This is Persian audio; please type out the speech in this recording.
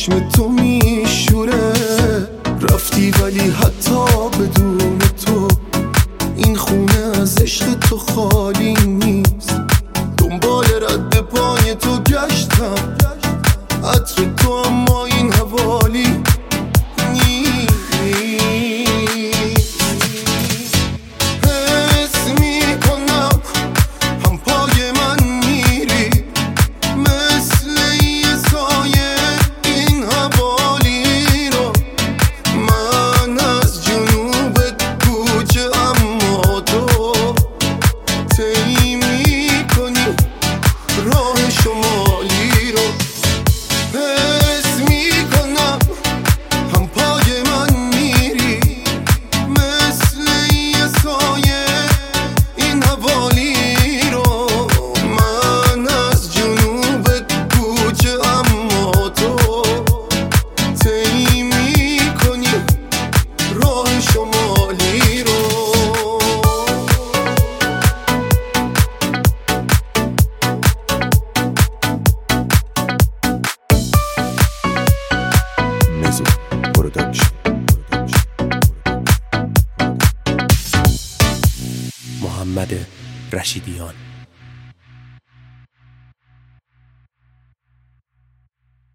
چشم تو میشوره. رفتی ولی حتی بدون تو این خونه از عشق تو خالی نیست. دنبال رد پای تو گشتم، عطر تو اما این حوالی نیست. حس میکنم هم پای من میری، مثل یه سایه این حوالی رو. من از جنوب کوچه اما تو طی میکنی راه شمالی رو. حس میکنم هم پای من میری، مثل یه سایه این حوالی رو. من از جنوب کوچه اما تو طی میکنی راه شمالی رو. مزو پروداکشن. محمد رشیدیان.